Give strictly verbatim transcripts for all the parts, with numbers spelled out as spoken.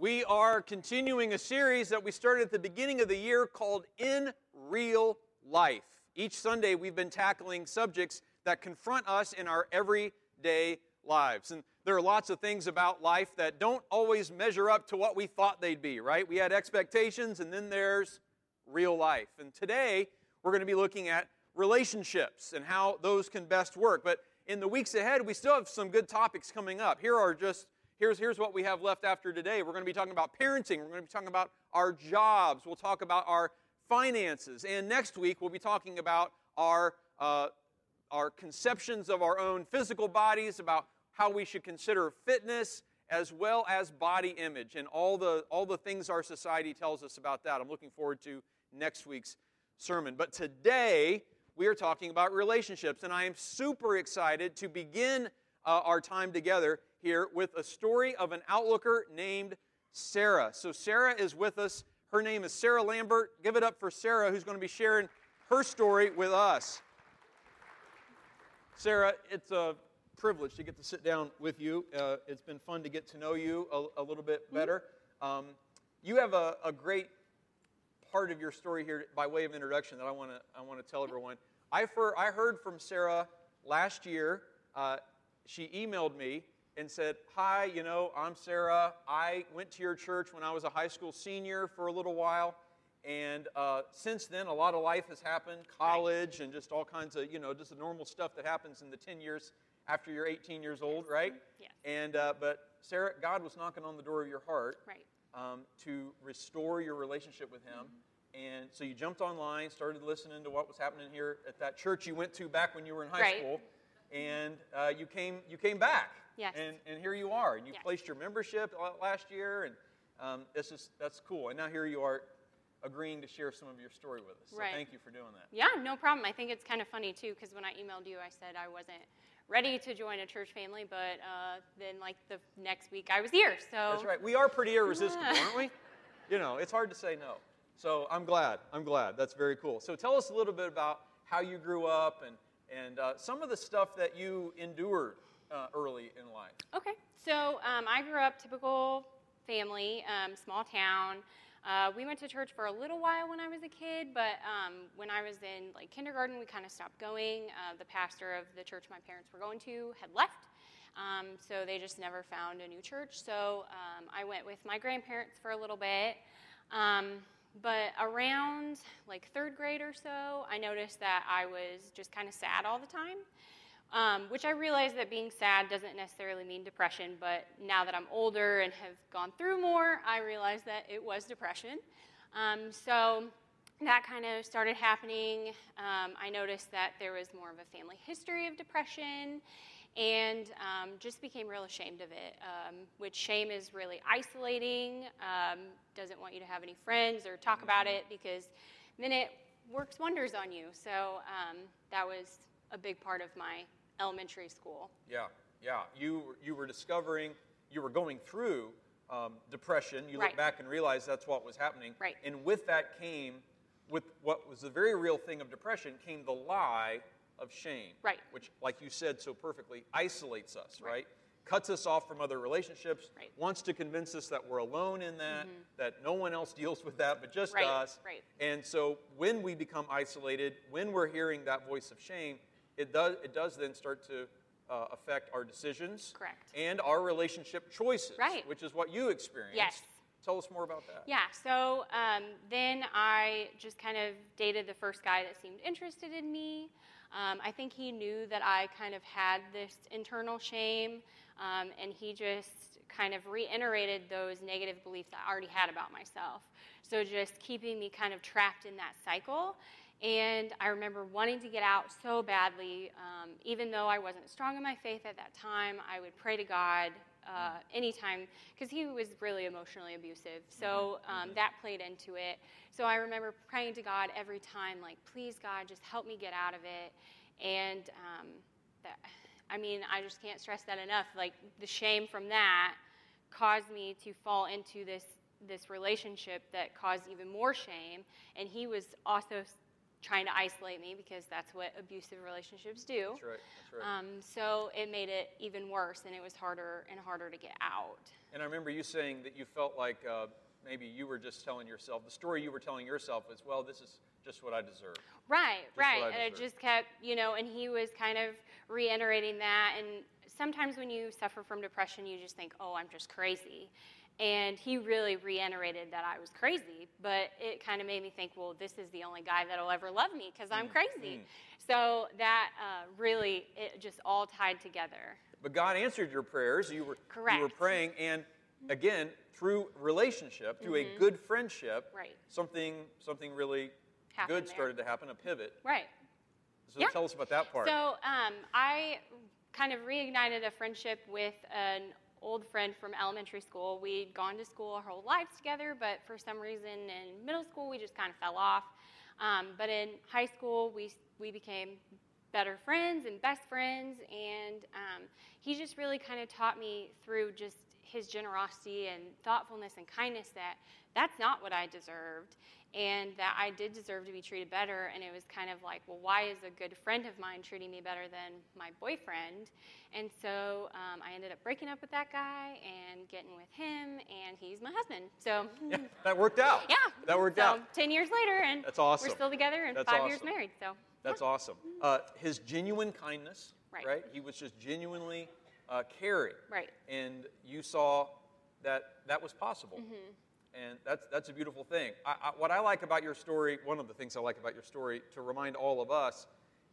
We are continuing a series that we started at the beginning of the year called In Real Life. Each Sunday we've been tackling subjects that confront us in our everyday lives. And there are lots of things about life that don't always measure up to what we thought they'd be, right? We had expectations, and then there's real life. And today we're going to be looking at relationships and how those can best work. But in the weeks ahead, we still have some good topics coming up. Here are just Here's, here's what we have left after today. We're going to be talking about parenting. We're going to be talking about our jobs. We'll talk about our finances. And next week, we'll be talking about our, uh, our conceptions of our own physical bodies, about how we should consider fitness, as well as body image, and all the, all the things our society tells us about that. I'm looking forward to next week's sermon. But today, we are talking about relationships, and I am super excited to begin uh, our time together here with a story of an outlooker named Sarah. So Sarah is with us. Her name is Sarah Lambert. Give it up for Sarah, who's going to be sharing her story with us. Sarah, it's a privilege to get to sit down with you. Uh, it's been fun to get to know you a, a little bit better. Um, you have a, a great part of your story here by way of introduction that I want to I want to tell everyone. I, for, I heard from Sarah last year. Uh, she emailed me and said, hi, you know, I'm Sarah. I went to your church when I was a high school senior for a little while, and uh, since then, a lot of life has happened, college, and just all kinds of, you know, just the normal stuff that happens in the ten years after you're eighteen years old, right? Yes. And, uh, but Sarah, God was knocking on the door of your heart Right. um, to restore your relationship with Him, mm-hmm. and so you jumped online, started listening to what was happening here at that church you went to back when you were in high Right. school, and uh, you came you came back. Yes. And, and here you are, and you yes. placed your membership last year, and um, it's just, that's cool. And now here you are agreeing to share some of your story with us. So right. thank you for doing that. Yeah, no problem. I think it's kind of funny, too, because when I emailed you, I said I wasn't ready to join a church family, but uh, then, like, the next week I was here, so. That's right. We are pretty irresistible, aren't we? You know, it's hard to say no. So I'm glad. I'm glad. That's very cool. So tell us a little bit about how you grew up and, and uh, some of the stuff that you endured Uh, early in life. Okay, so um, I grew up typical family, um, small town. Uh, we went to church for a little while when I was a kid, but um, when I was in like kindergarten, we kind of stopped going. Uh, the pastor of the church my parents were going to had left, um, so they just never found a new church. So um, I went with my grandparents for a little bit. Um, but around like third grade or so, I noticed that I was just kind of sad all the time. Um, which I realized that being sad doesn't necessarily mean depression, but now that I'm older and have gone through more, I realized that it was depression. Um, so that kind of started happening. Um, I noticed that there was more of a family history of depression, and um, just became real ashamed of it, um, which shame is really isolating, um, doesn't want you to have any friends or talk about it, because then it works wonders on you. So um, that was a big part of my elementary school. Yeah, yeah. You you were discovering, you were going through um, depression. You right. look back and realize that's what was happening. Right. And with that came, with what was the very real thing of depression, came the lie of shame. Right. Which, like you said so perfectly, isolates us, right? Right. Cuts us off from other relationships, right. wants to convince us that we're alone in that, mm-hmm. that no one else deals with that but just right. us. Right. And so when we become isolated, when we're hearing that voice of shame, It does, it does then start to uh, affect our decisions. Correct. And our relationship choices, right. which is what you experienced. Yes. Tell us more about that. Yeah, so um, then I just kind of dated the first guy that seemed interested in me. Um, I think he knew that I kind of had this internal shame, um, and he just kind of reiterated those negative beliefs I already had about myself. So just keeping me kind of trapped in that cycle. And I remember wanting to get out so badly. Um, even though I wasn't strong in my faith at that time, I would pray to God uh, anytime, because he was really emotionally abusive. So um, that played into it. So I remember praying to God every time, like, please, God, just help me get out of it. And um, that, I mean, I just can't stress that enough. Like, the shame from that caused me to fall into this this relationship that caused even more shame. And he was also trying to isolate me because that's what abusive relationships do. That's right. That's right. Um, so it made it even worse, and it was harder and harder to get out. And I remember you saying that you felt like uh, maybe you were just telling yourself, the story you were telling yourself was, well, this is just what I deserve. Right, Just right. what I And it deserve. just kept, you know, and he was kind of reiterating that. And sometimes when you suffer from depression, you just think, oh, I'm just crazy. And he really reiterated that I was crazy, but it kind of made me think, well, this is the only guy that'll ever love me because I'm crazy. mm. So that uh, really, it just all tied together. But God answered your prayers. You were, Correct. you were praying, and again, through relationship, through Mhm. a good friendship, Right. something something really Happened good there. started to happen, a pivot. Right. So Yeah. tell us about that part. So um, I kind of reignited a friendship with an old friend from elementary school. We'd gone to school our whole lives together, but for some reason in middle school we just kind of fell off. Um, but in high school we we became better friends and best friends, and um, he just really kind of taught me through just his generosity and thoughtfulness and kindness that that's not what I deserved, and that I did deserve to be treated better. And it was kind of like, well, why is a good friend of mine treating me better than my boyfriend? And so um, I ended up breaking up with that guy and getting with him, and he's my husband. So yeah, that worked out. yeah, That worked so out. ten years later, and That's awesome. we're still together and That's five years awesome. married. So That's awesome. Uh, his genuine kindness, Right. right? He was just genuinely uh, caring. Right. And you saw that that was possible. Mm-hmm. And that's, that's a beautiful thing. I, I, what I like about your story, one of the things I like about your story, to remind all of us,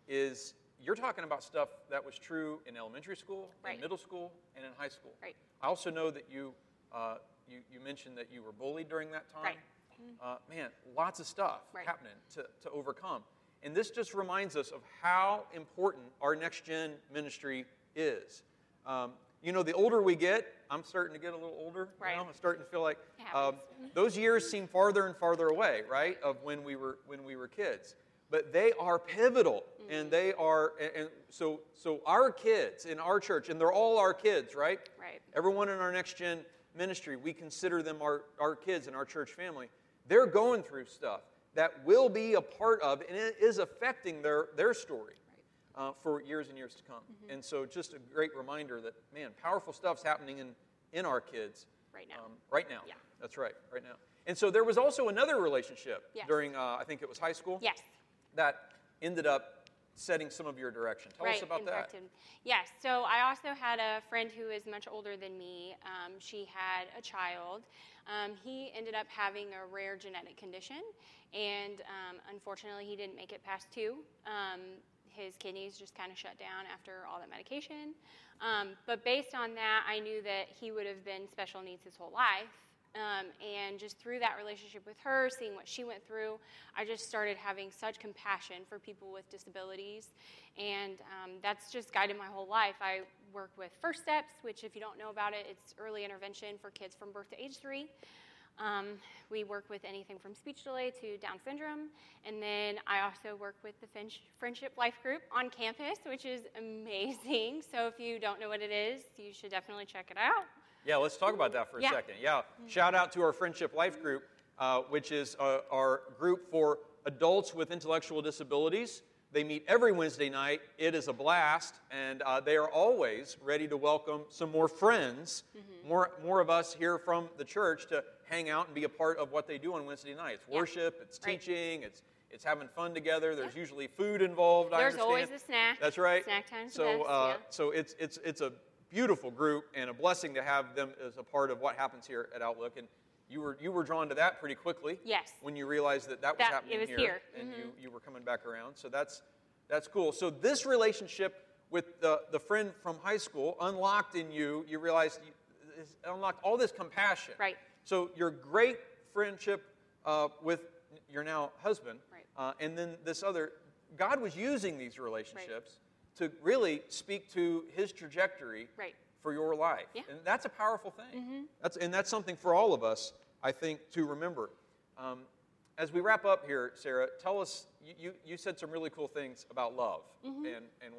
is you're talking about stuff that was true in elementary school, Right. in middle school, and in high school. Right. I also know that you, uh, you, you mentioned that you were bullied during that time. Right. Uh, man, lots of stuff Right. happening to, to overcome. And this just reminds us of how important our Next Gen ministry is. Um, you know, the older we get, I'm starting to get a little older. Right. You know, I'm starting to feel like It um, happens. those years seem farther and farther away, right, of when we were when we were kids. But they are pivotal, Mm-hmm. and they are, and, and so so our kids in our church, and they're all our kids, right? Right. Everyone in our Next Gen ministry, we consider them our, our kids in our church family. They're going through stuff that will be a part of, and it is affecting their, their story uh, for years and years to come. Mm-hmm. And so just a great reminder that, man, powerful stuff's happening in, in our kids. Right now. Um, right now. Yeah. That's right, right now. And so there was also another relationship Yes. during, uh, I think it was high school, Yes. that ended up setting some of your direction. Tell right, us about that. impacted. Yes, so I also had a friend who is much older than me. Um, she had a child. Um, he ended up having a rare genetic condition, and um, unfortunately, he didn't make it past two. Um, his kidneys just kind of shut down after all that medication. Um, but based on that, I knew that he would have been special needs his whole life. Um, and just through that relationship with her, seeing what she went through, I just started having such compassion for people with disabilities. And um, that's just guided my whole life. I work with First Steps, which if you don't know about it, it's early intervention for kids from birth to age three. Um, we work with anything from speech delay to Down syndrome. And then I also work with the Finch Friendship Life Group on campus, which is amazing. So if you don't know what it is, you should definitely check it out. Yeah, let's talk about that for a Yeah. second. Yeah, shout out to our Friendship Life Group, uh, which is uh, our group for adults with intellectual disabilities. They meet every Wednesday night. It is a blast, and uh, they are always ready to welcome some more friends, Mm-hmm. more more of us here from the church to hang out and be a part of what they do on Wednesday nights. Yeah. Worship, it's Right. teaching, it's it's having fun together. There's usually food involved. I There's understand. always a snack. That's right. Snack time's the so best, uh, yeah. so it's it's it's a beautiful group and a blessing to have them as a part of what happens here at Outlook. And you were you were drawn to that pretty quickly. Yes. When you realized that that was That- happening it was here, here. and Mhm. you you were coming back around. So that's that's cool. So this relationship with the the friend from high school unlocked in you. You realized you, it unlocked all this compassion. Right. So your great friendship uh, with your now husband, Right. uh, and then this other, God was using these relationships to really speak to His trajectory Right. for your life. Yeah. And that's a powerful thing. Mm-hmm. That's, and that's something for all of us, I think, to remember. Um, as we wrap up here, Sarah, tell us, you, you, you said some really cool things about love Mm-hmm. and, and what,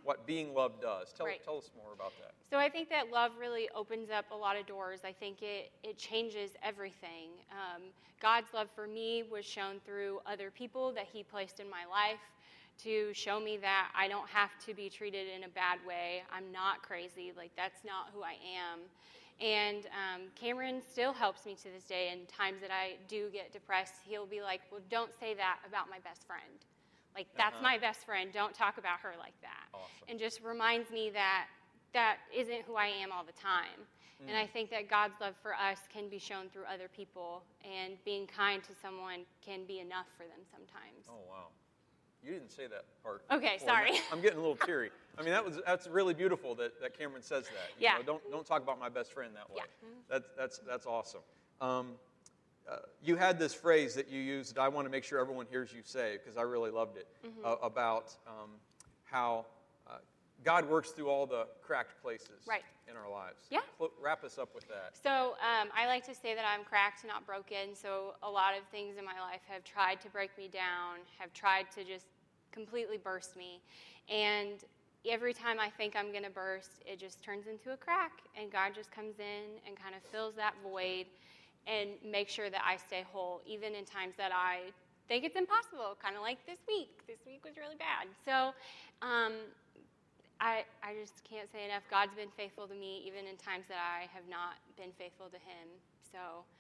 what being loved does. Tell, Right. tell us more about that. So I think that love really opens up a lot of doors. I think it, it changes everything. Um, God's love for me was shown through other people that he placed in my life to show me that I don't have to be treated in a bad way. I'm not crazy. Like, that's not who I am. And um, Cameron still helps me to this day. In times that I do get depressed, he'll be like, well, don't say that about my best friend. Like, that's Uh-huh. my best friend. Don't talk about her like that. Awesome. And just reminds me that that isn't who I am all the time. Mm. And I think that God's love for us can be shown through other people. And being kind to someone can be enough for them sometimes. Oh, wow. You didn't say that part. Okay, before. sorry. I'm getting a little teary. I mean, that was that's really beautiful that, that Cameron says that. You Yeah. know, don't don't talk about my best friend that way. Yeah. Mm-hmm. That's that's that's awesome. Um, uh, you had this phrase that you used. I want to make sure everyone hears you say, because I really loved it, Mm-hmm. uh, about um, how uh, God works through all the cracked places Right. in our lives. Yeah. Cl- wrap us up with that. So um, I like to say that I'm cracked, not broken. So a lot of things in my life have tried to break me down, have tried to just completely burst me. And every time I think I'm going to burst, it just turns into a crack. And God just comes in and kind of fills that void and makes sure that I stay whole, even in times that I think it's impossible, kind of like this week. This week was really bad. So um, I, I just can't say enough. God's been faithful to me even in times that I have not been faithful to him. So,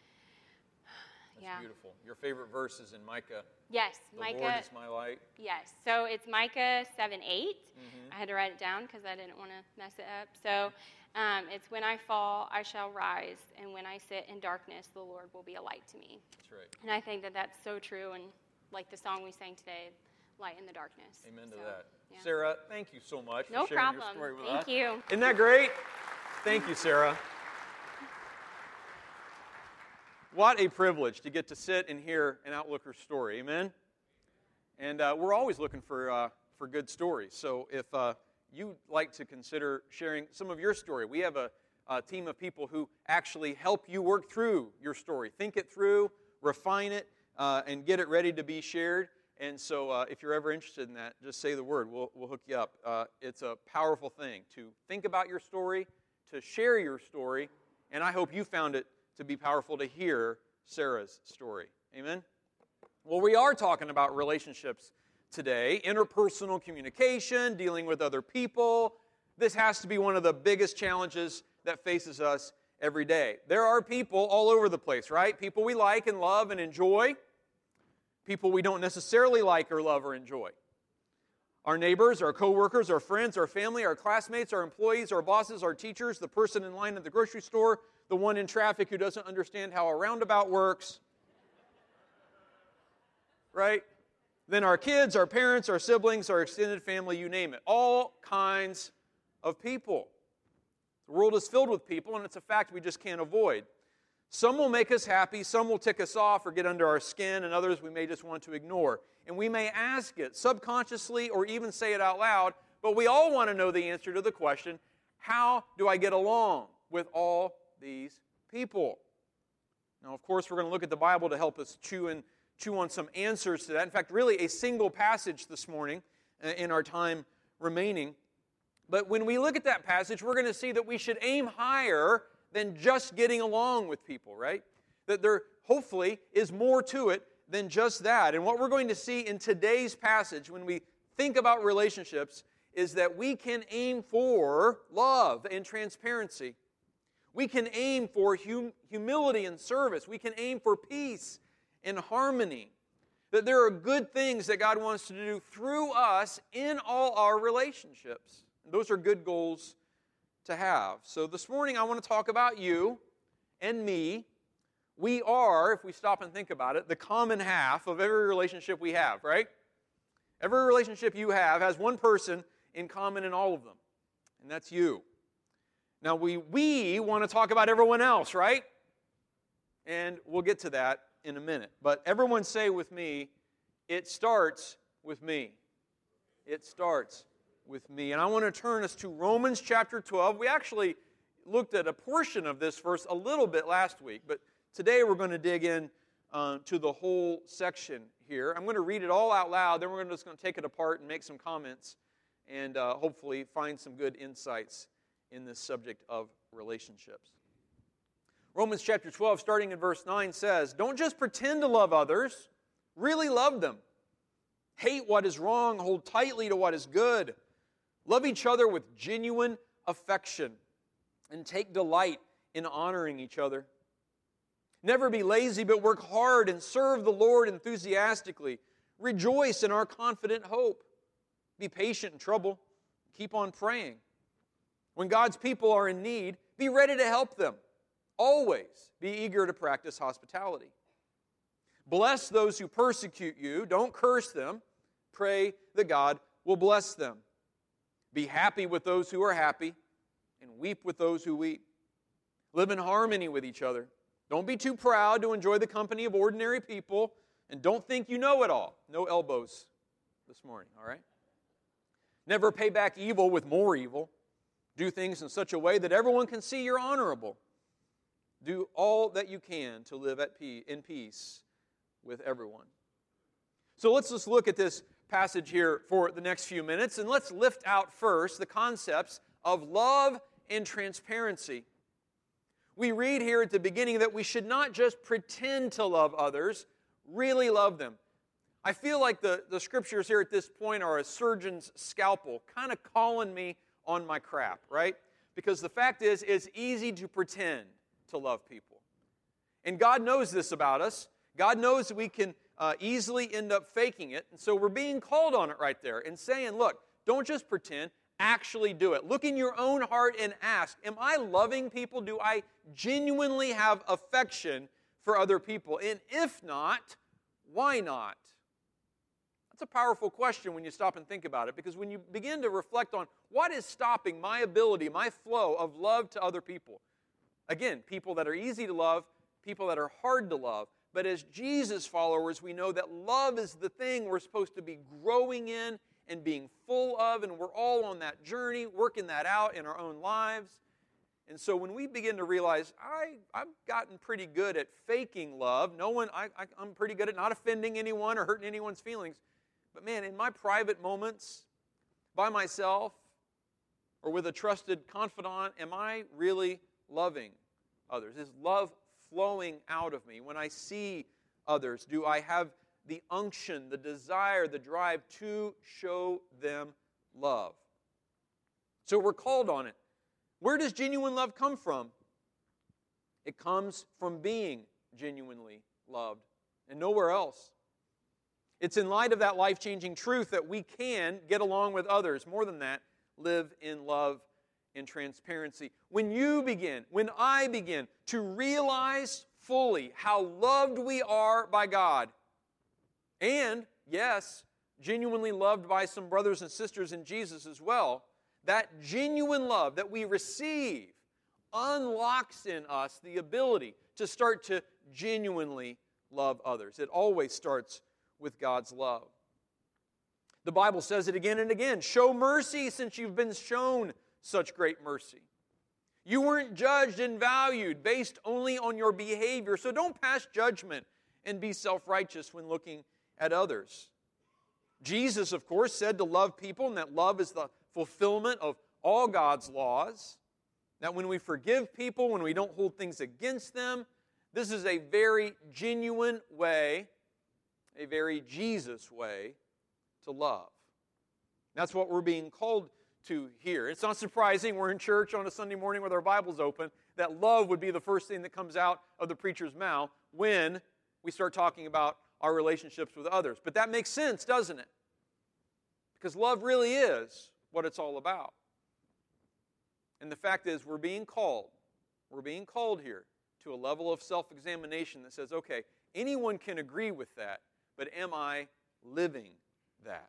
That's yeah. beautiful. Your favorite verse is in Micah. Yes, The Micah. Lord is my light. Yes, so it's Micah seven eight. Mhm. I had to write it down because I didn't want to mess it up. So um, it's when I fall, I shall rise, and when I sit in darkness, the Lord will be a light to me. That's right. And I think that that's so true, and like the song we sang today, light in the darkness. Amen to So, that. yeah. Sarah, thank you so much No for sharing problem. your story with Thank us. you. Isn't that great? Thank you, Sarah. What a privilege to get to sit and hear an Outlooker story. Amen? And uh, we're always looking for, uh, for good stories. So if uh, you'd like to consider sharing some of your story, we have a, a team of people who actually help you work through your story. Think it through, refine it, uh, and get it ready to be shared. And so uh, if you're ever interested in that, just say the word. We'll, we'll hook you up. Uh, it's a powerful thing to think about your story, to share your story, and I hope you found it to be powerful to hear Sarah's story. Amen? Well, we are talking about relationships today, interpersonal communication, dealing with other people. This has to be one of the biggest challenges that faces us every day. There are people all over the place, right? People we like and love and enjoy. People we don't necessarily like or love or enjoy. Our neighbors, our coworkers, our friends, our family, our classmates, our employees, our bosses, our teachers, the person in line at the grocery store, the one in traffic who doesn't understand how a roundabout works. Right? Then our kids, our parents, our siblings, our extended family, you name it. All kinds of people. The world is filled with people, and it's a fact we just can't avoid. Some will make us happy, some will tick us off or get under our skin, and others we may just want to ignore. And we may ask it subconsciously or even say it out loud, but we all want to know the answer to the question, how do I get along with all these people? Now, of course, we're going to look at the Bible to help us chew and chew on some answers to that. In fact, really a single passage this morning in our time remaining. But when we look at that passage, we're going to see that we should aim higher than just getting along with people, right? That there hopefully is more to it than just that. And what we're going to see in today's passage when we think about relationships is that we can aim for love and transparency. We can aim for hum- humility and service. We can aim for peace and harmony. That there are good things that God wants to do through us in all our relationships. And those are good goals to have. So this morning I want to talk about you and me. We are, if we stop and think about it, the common half of every relationship we have, right? Every relationship you have has one person in common in all of them, and that's you. Now we we want to talk about everyone else, right? And we'll get to that in a minute. But everyone say with me, it starts with me. It starts with me. And I want to turn us to Romans chapter twelve. We actually looked at a portion of this verse a little bit last week, but today we're going to dig in uh, to the whole section here. I'm going to read it all out loud, then we're just going to take it apart and make some comments and uh, hopefully find some good insights in this subject of relationships. Romans chapter twelve, starting in verse nine, says, "Don't just pretend to love others, really love them. Hate what is wrong, hold tightly to what is good. Love each other with genuine affection, and take delight in honoring each other. Never be lazy, but work hard and serve the Lord enthusiastically. Rejoice in our confident hope. Be patient in trouble. Keep on praying. When God's people are in need, be ready to help them. Always be eager to practice hospitality. Bless those who persecute you. Don't curse them. Pray that God will bless them. Be happy with those who are happy, and weep with those who weep. Live in harmony with each other. Don't be too proud to enjoy the company of ordinary people, and don't think you know it all. No elbows this morning, all right? Never pay back evil with more evil. Do things in such a way that everyone can see you're honorable. Do all that you can to live at peace, in peace with everyone." So let's just look at this passage here for the next few minutes, and let's lift out first the concepts of love and transparency. We read here at the beginning that we should not just pretend to love others, really love them. I feel like the, the scriptures here at this point are a surgeon's scalpel, kind of calling me on my crap, right? Because the fact is, it's easy to pretend to love people. And God knows this about us. God knows that we can uh, easily end up faking it. And so we're being called on it right there and saying, look, don't just pretend, actually do it. Look in your own heart and ask, am I loving people? Do I genuinely have affection for other people? And if not, why not? That's a powerful question when you stop and think about it, because when you begin to reflect on what is stopping my ability, my flow of love to other people, again, people that are easy to love, people that are hard to love, but as Jesus followers, we know that love is the thing we're supposed to be growing in and being full of, and we're all on that journey, working that out in our own lives. And so when we begin to realize, I, I've gotten pretty good at faking love, no one, I, I, I'm pretty good at not offending anyone or hurting anyone's feelings, but man, in my private moments, by myself, or with a trusted confidant, am I really loving others? Is love flowing out of me? When I see others, do I have the unction, the desire, the drive to show them love? So we're called on it. Where does genuine love come from? It comes from being genuinely loved, and nowhere else. It's in light of that life-changing truth that we can get along with others. More than that, live in love and transparency. When you begin, when I begin to realize fully how loved we are by God, and, yes, genuinely loved by some brothers and sisters in Jesus as well, that genuine love that we receive unlocks in us the ability to start to genuinely love others. It always starts with God's love. The Bible says it again and again. Show mercy since you've been shown such great mercy. You weren't judged and valued based only on your behavior, so don't pass judgment and be self-righteous when looking at others. Jesus, of course, said to love people, and that love is the fulfillment of all God's laws. That when we forgive people, when we don't hold things against them, this is a very genuine way, a very Jesus way to love. That's what we're being called to here. It's not surprising we're in church on a Sunday morning with our Bibles open that love would be the first thing that comes out of the preacher's mouth when we start talking about our relationships with others. But that makes sense, doesn't it? Because love really is what it's all about. And the fact is, we're being called, we're being called here to a level of self-examination that says, okay, anyone can agree with that, but am I living that?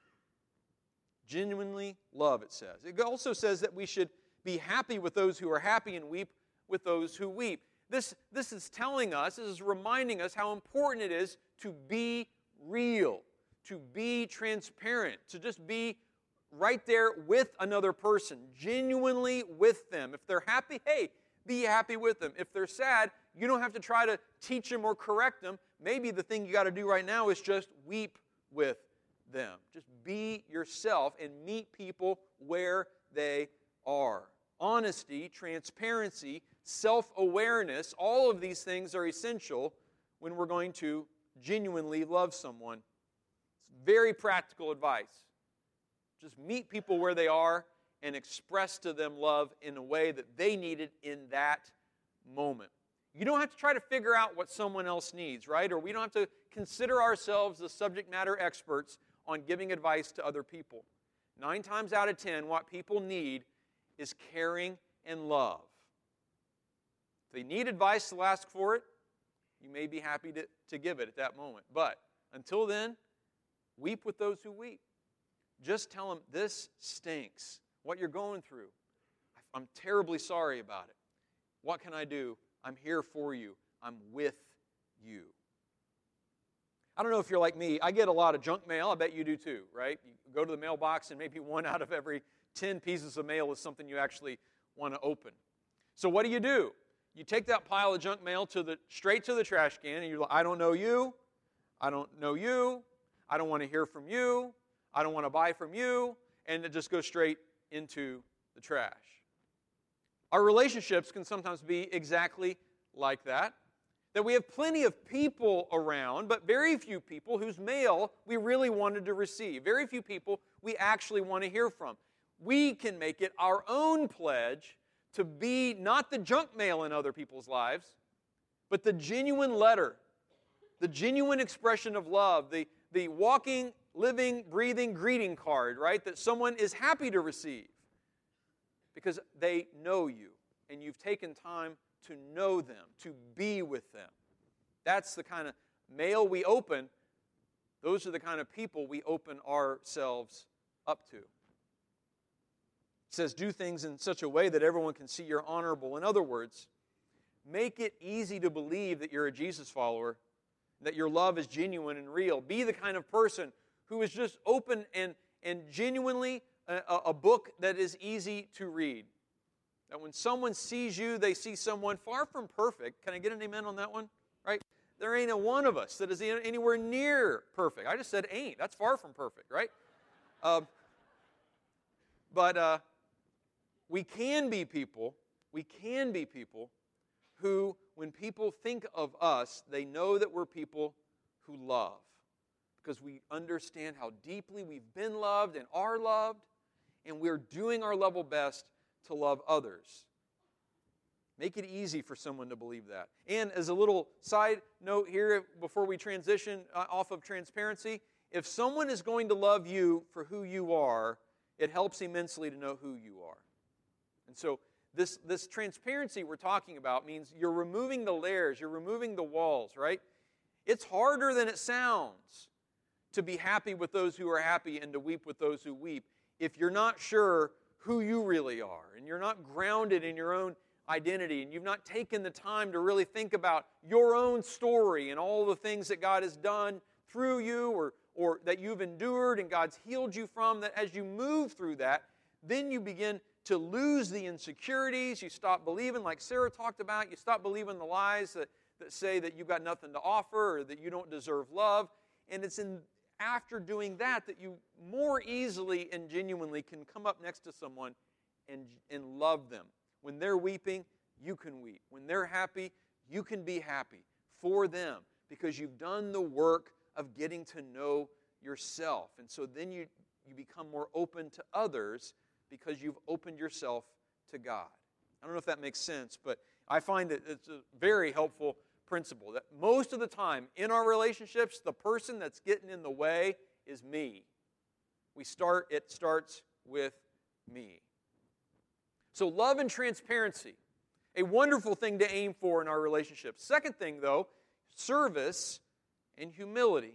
Genuinely love, it says. It also says that we should be happy with those who are happy and weep with those who weep. This, this is telling us, this is reminding us how important it is to be real, to be transparent, to just be right there with another person, genuinely with them. If they're happy, hey, be happy with them. If they're sad, you don't have to try to teach them or correct them. Maybe the thing you got to do right now is just weep with them. Just be yourself and meet people where they are. Honesty, transparency, self-awareness, all of these things are essential when we're going to genuinely love someone. It's very practical advice. Just meet people where they are and express to them love in a way that they need it in that moment. You don't have to try to figure out what someone else needs, right? Or we don't have to consider ourselves the subject matter experts on giving advice to other people. Nine times out of ten, what people need is caring and love. If they need advice, they'll ask for it. You may be happy to, to give it at that moment. But until then, weep with those who weep. Just tell them, this stinks. What you're going through. I'm terribly sorry about it. What can I do? I'm here for you. I'm with you. I don't know if you're like me. I get a lot of junk mail. I bet you do too, right? You go to the mailbox and maybe one out of every ten pieces of mail is something you actually want to open. So what do you do? You take that pile of junk mail to the straight to the trash can and you're like, I don't know you. I don't know you. I don't want to hear from you. I don't want to buy from you. And it just goes straight into the trash. Our relationships can sometimes be exactly like that. That we have plenty of people around, but very few people whose mail we really wanted to receive. Very few people we actually want to hear from. We can make it our own pledge to be not the junk mail in other people's lives, but the genuine letter, the genuine expression of love, the, the walking, living, breathing greeting card, right, that someone is happy to receive because they know you and you've taken time to know them, to be with them. That's the kind of mail we open. Those are the kind of people we open ourselves up to. It says, do things in such a way that everyone can see you're honorable. In other words, make it easy to believe that you're a Jesus follower, that your love is genuine and real. Be the kind of person who is just open and, and genuinely a, a book that is easy to read. That when someone sees you, they see someone far from perfect. Can I get an amen on that one? Right? There ain't a one of us that is anywhere near perfect. I just said ain't. That's far from perfect, right? Um, but uh, we can be people, we can be people who, when people think of us, they know that we're people who love. Because we understand how deeply we've been loved and are loved, and we're doing our level best to love others. Make it easy for someone to believe that. And as a little side note here, before we transition uh, off of transparency, if someone is going to love you for who you are, it helps immensely to know who you are. And so this, this transparency we're talking about means you're removing the layers, you're removing the walls, right? It's harder than it sounds to be happy with those who are happy and to weep with those who weep if you're not sure who you really are, and you're not grounded in your own identity, and you've not taken the time to really think about your own story and all the things that God has done through you or, or that you've endured and God's healed you from, that as you move through that, then you begin to lose the insecurities. You stop believing, like Sarah talked about, you stop believing the lies that, that say that you've got nothing to offer or that you don't deserve love. And it's in after doing that that you more easily and genuinely can come up next to someone and, and love them. When they're weeping, you can weep. When they're happy, you can be happy for them because you've done the work of getting to know yourself. And so then you, you become more open to others because you've opened yourself to God. I don't know if that makes sense, but I find that it's a very helpful principle that most of the time in our relationships, the person that's getting in the way is me. We start, it starts with me. So love and transparency, a wonderful thing to aim for in our relationships. Second thing, though, service and humility.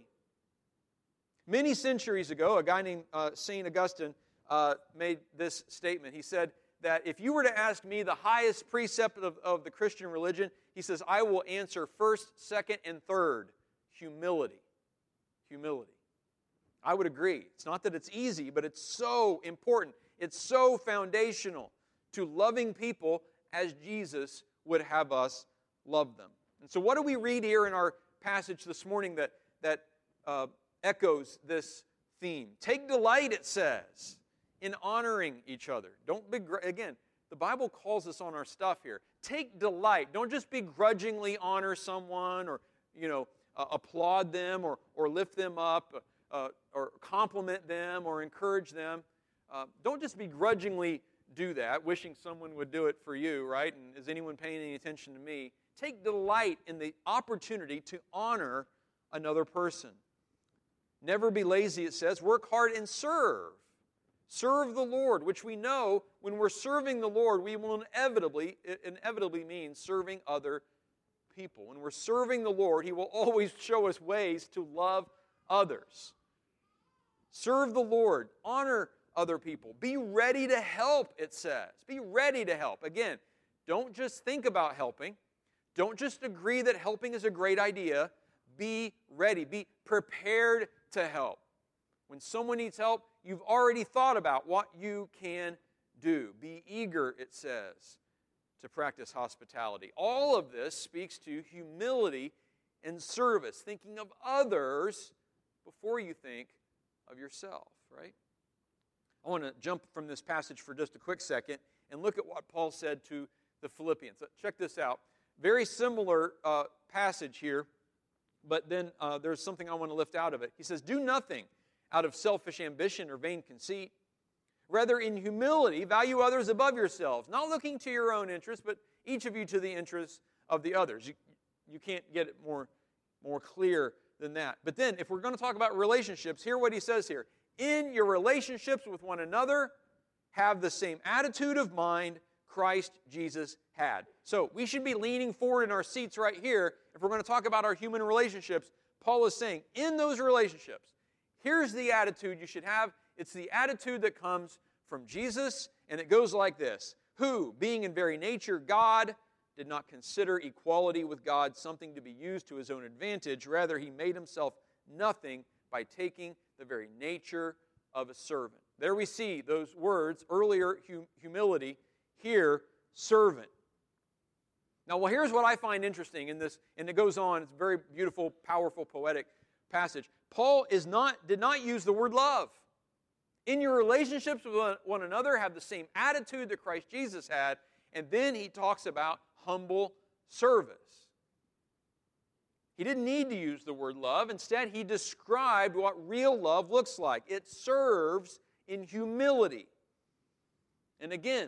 Many centuries ago, a guy named uh, Saint Augustine uh, made this statement. He said that if you were to ask me the highest precept of, of the Christian religion, he says, I will answer first, second, and third, humility. Humility. I would agree. It's not that it's easy, but it's so important. It's so foundational to loving people as Jesus would have us love them. And so what do we read here in our passage this morning that, that uh, echoes this theme. Take delight, it says, in honoring each other. Don't begr- again, the Bible calls us on our stuff here. Take delight. Don't just begrudgingly honor someone or, you know, uh, applaud them or, or lift them up uh, or compliment them or encourage them. Uh, don't just begrudgingly do that, wishing someone would do it for you, right? And is anyone paying any attention to me? Take delight in the opportunity to honor another person. Never be lazy, it says. Work hard and serve. Serve the Lord, which we know when we're serving the Lord, we will inevitably, it inevitably means serving other people. When we're serving the Lord, He will always show us ways to love others. Serve the Lord. Honor other people. Be ready to help, it says. Be ready to help. Again, don't just think about helping. Don't just agree that helping is a great idea. Be ready. Be prepared to help. When someone needs help, you've already thought about what you can do. Be eager, it says, to practice hospitality. All of this speaks to humility and service, thinking of others before you think of yourself, right? I want to jump from this passage for just a quick second and look at what Paul said to the Philippians. Check this out. Very similar uh, passage here, but then uh, there's something I want to lift out of it. He says, do nothing out of selfish ambition or vain conceit. Rather, in humility, value others above yourselves, not looking to your own interests, but each of you to the interests of the others. You, you can't get it more, more clear than that. But then, if we're going to talk about relationships, hear what he says here. In your relationships with one another, have the same attitude of mind Christ Jesus had. So, we should be leaning forward in our seats right here. If we're going to talk about our human relationships, Paul is saying, in those relationships, here's the attitude you should have. It's the attitude that comes from Jesus, and it goes like this. Who, being in very nature God, did not consider equality with God something to be used to his own advantage. Rather, he made himself nothing by taking the very nature of a servant. There we see those words, earlier hum- humility, here servant. Now, well, here's what I find interesting in this, and it goes on. It's a very beautiful, powerful, poetic passage. Paul is not did not use the word love. In your relationships with one another, have the same attitude that Christ Jesus had, and then he talks about humble service. He didn't need to use the word love. Instead, he described what real love looks like. It serves in humility. And again,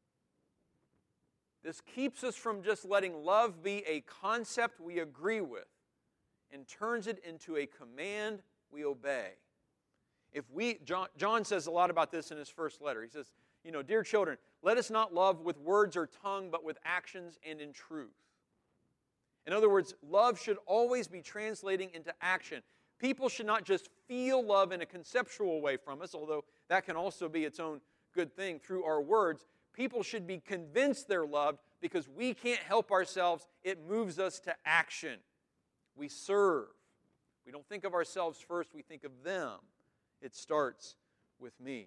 this keeps us from just letting love be a concept we agree with and turns it into a command we obey. If we, John, John says a lot about this in his first letter. He says, you know, dear children, let us not love with words or tongue, but with actions and in truth. In other words, love should always be translating into action. People should not just feel love in a conceptual way from us, although that can also be its own good thing through our words. People should be convinced they're loved because we can't help ourselves. It moves us to action. We serve. We don't think of ourselves first, we think of them. It starts with me.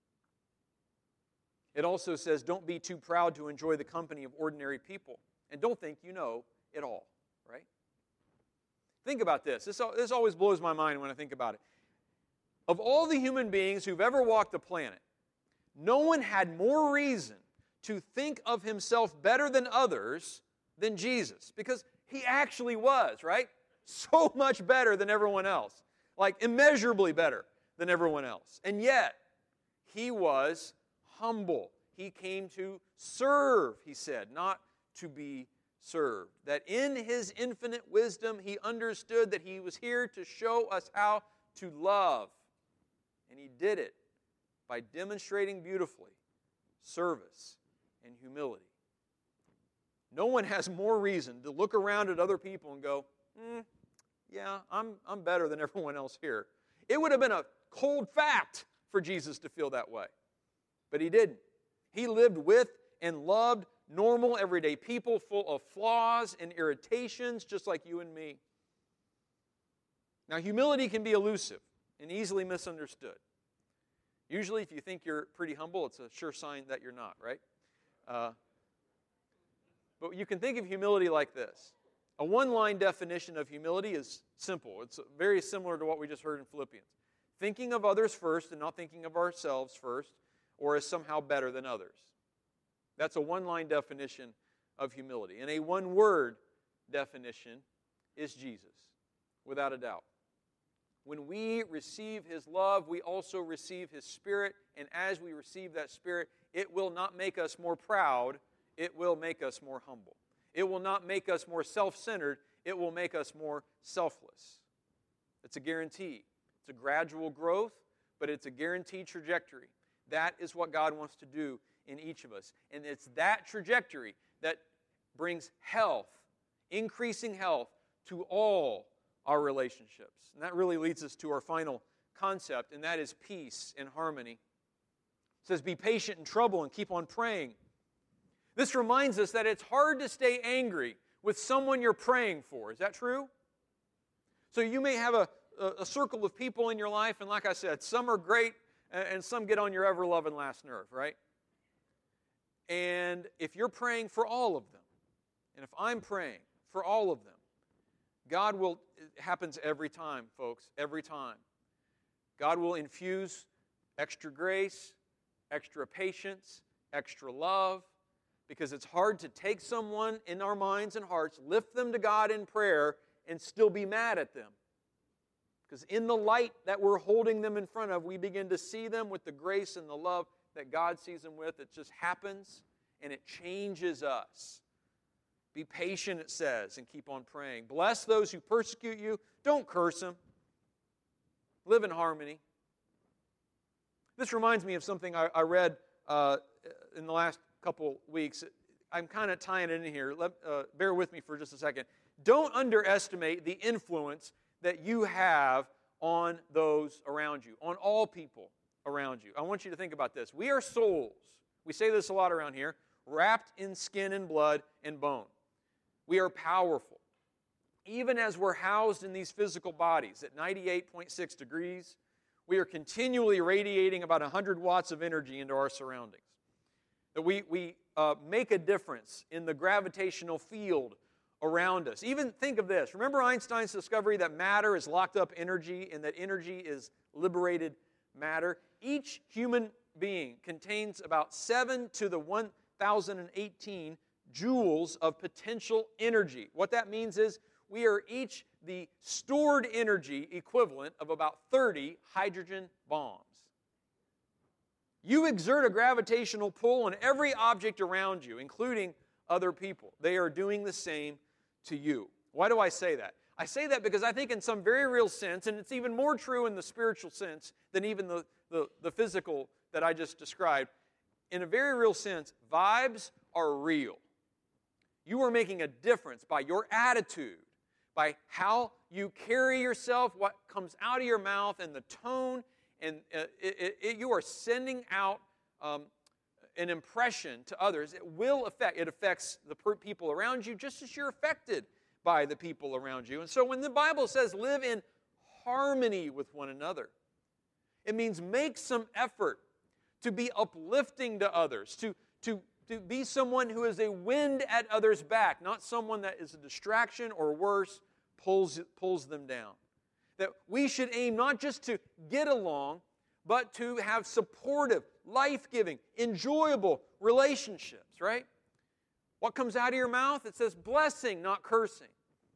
It also says, don't be too proud to enjoy the company of ordinary people. And don't think you know it all, right? Think about this. This, this always blows my mind when I think about it. Of all the human beings who've ever walked the planet, no one had more reason to think of himself better than others than Jesus. Because he actually was, right? So much better than everyone else. Like immeasurably better than everyone else. And yet, he was humble. He came to serve, he said, not to be served. That in his infinite wisdom, he understood that he was here to show us how to love. And he did it by demonstrating beautifully service and humility. No one has more reason to look around at other people and go, hmm, yeah, I'm, I'm better than everyone else here. It would have been a cold fact for Jesus to feel that way. But he didn't. He lived with and loved normal, everyday people full of flaws and irritations, just like you and me. Now, humility can be elusive and easily misunderstood. Usually, if you think you're pretty humble, it's a sure sign that you're not, right? Uh, but you can think of humility like this. A one-line definition of humility is simple. It's very similar to what we just heard in Philippians. Thinking of others first and not thinking of ourselves first, or as somehow better than others. That's a one-line definition of humility. And a one-word definition is Jesus, without a doubt. When we receive His love, we also receive His Spirit, and as we receive that Spirit, it will not make us more proud, it will make us more humble. It will not make us more self-centered, it will make us more selfless. It's a guarantee. It's a gradual growth, but it's a guaranteed trajectory. That is what God wants to do in each of us. And it's that trajectory that brings health, increasing health, to all our relationships. And that really leads us to our final concept, and that is peace and harmony. It says, be patient in trouble and keep on praying. This reminds us that it's hard to stay angry with someone you're praying for. Is that true? So you may have a, a, a circle of people in your life, and like I said, some are great, and some get on your ever-loving last nerve, right? And if you're praying for all of them, and if I'm praying for all of them, God will, it happens every time, folks, every time. God will infuse extra grace, extra patience, extra love, because it's hard to take someone in our minds and hearts, lift them to God in prayer, and still be mad at them. Because in the light that we're holding them in front of, we begin to see them with the grace and the love that God sees them with. It just happens, and it changes us. Be patient, it says, and keep on praying. Bless those who persecute you. Don't curse them. Live in harmony. This reminds me of something I, I read uh, in the last couple weeks. I'm kind of tying it in here. Let, uh, bear with me for just a second. Don't underestimate the influence that you have on those around you, on all people around you. I want you to think about this. We are souls. We say this a lot around here, wrapped in skin and blood and bone. We are powerful. Even as we're housed in these physical bodies at ninety-eight point six degrees, we are continually radiating about one hundred watts of energy into our surroundings. That we, we uh, make a difference in the gravitational field around us. Even think of this. Remember Einstein's discovery that matter is locked up energy and that energy is liberated matter? Each human being contains about seven to the one thousand eighteen joules of potential energy. What that means is we are each the stored energy equivalent of about thirty hydrogen bombs. You exert a gravitational pull on every object around you, including other people. They are doing the same to you. Why do I say that? I say that because I think in some very real sense, and it's even more true in the spiritual sense than even the, the, the physical that I just described, in a very real sense, vibes are real. You are making a difference by your attitude, by how you carry yourself, what comes out of your mouth, and the tone, and uh, it, it, it, you are sending out um, an impression to others. It will affect, it affects the per- people around you just as you're affected by the people around you. And so when the Bible says live in harmony with one another, it means make some effort to be uplifting to others, to, to, to be someone who is a wind at others' back, not someone that is a distraction or worse, pulls, pulls them down. That we should aim not just to get along, but to have supportive, life-giving, enjoyable relationships, right? What comes out of your mouth? It says blessing, not cursing.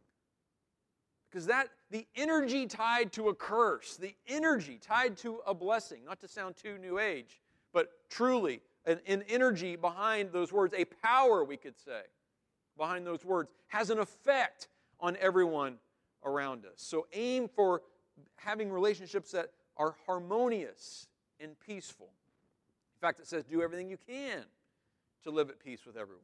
Because that, the energy tied to a curse, the energy tied to a blessing, not to sound too new age, but truly an, an energy behind those words, a power, we could say, behind those words, has an effect on everyone around us. So aim for having relationships that are harmonious and peaceful. In fact, it says do everything you can to live at peace with everyone.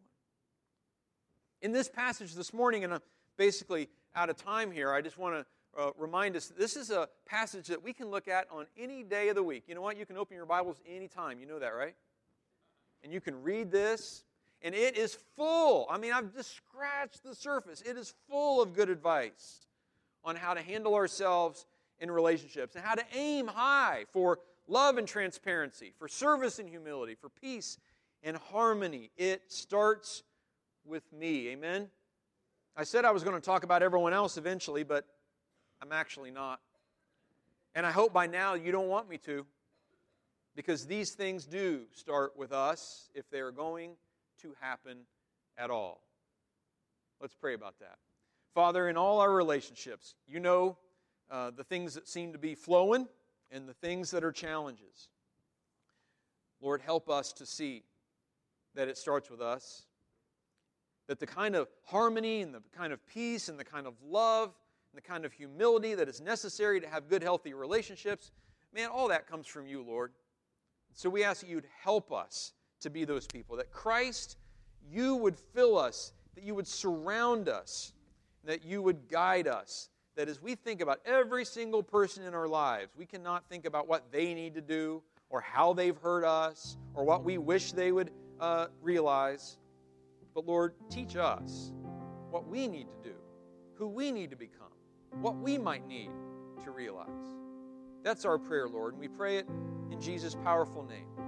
In this passage this morning, and I'm basically out of time here, I just want to uh, remind us that this is a passage that we can look at on any day of the week. You know what? You can open your Bibles anytime. You know that, right? And you can read this, and it is full. I mean, I've just scratched the surface. It is full of good advice on how to handle ourselves in relationships and how to aim high for love and transparency, for service and humility, for peace and harmony. It starts with me. Amen? I said I was going to talk about everyone else eventually, but I'm actually not. And I hope by now you don't want me to, because these things do start with us if they are going to happen at all. Let's pray about that. Father, in all our relationships, you know uh, the things that seem to be flowing and the things that are challenges. Lord, help us to see that it starts with us, that the kind of harmony and the kind of peace and the kind of love and the kind of humility that is necessary to have good, healthy relationships, man, all that comes from you, Lord. So we ask that you'd help us to be those people, that Christ, you would fill us, that you would surround us, that you would guide us, that as we think about every single person in our lives, we cannot think about what they need to do or how they've hurt us or what we wish they would uh, realize. But Lord, teach us what we need to do, who we need to become, what we might need to realize. That's our prayer, Lord, and we pray it in Jesus' powerful name.